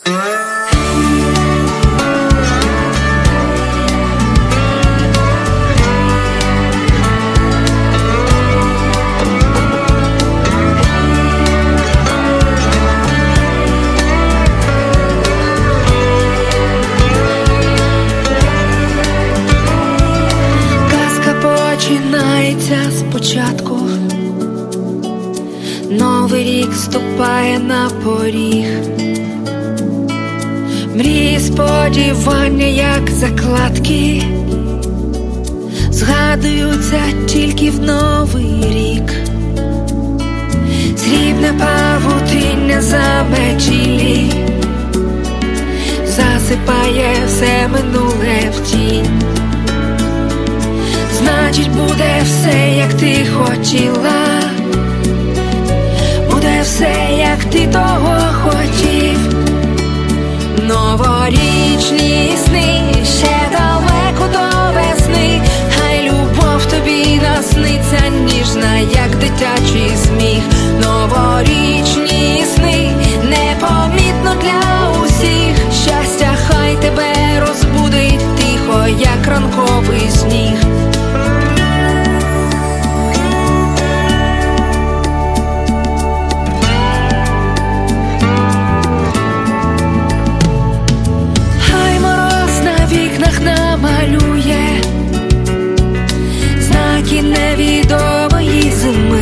Починається спочатку, новий рік ступає на поріг. Мрії, сподівання, як закладки, згадуються тільки в новий рік. Срібне павутиння заметілі засипає все минуле в тінь. Значить, буде все, як ти хотіла, буде все, як ти того хотів. Новорічні сни, ще далеко до весни, хай любов тобі насниться ніжна, як дитячий сміх. Новорічні сни, непомітно для усіх, щастя хай тебе розбудить тихо, як ранковий сніг. Намалює знаки невідомої зими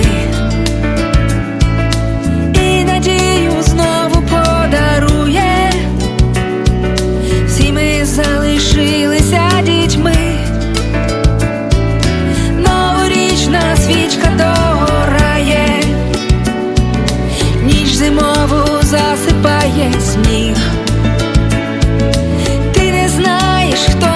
і надію знову подарує. Всі ми залишилися дітьми, новорічна свічка догорає, ніч зимову засипає сніг. Ти не знаєш, хто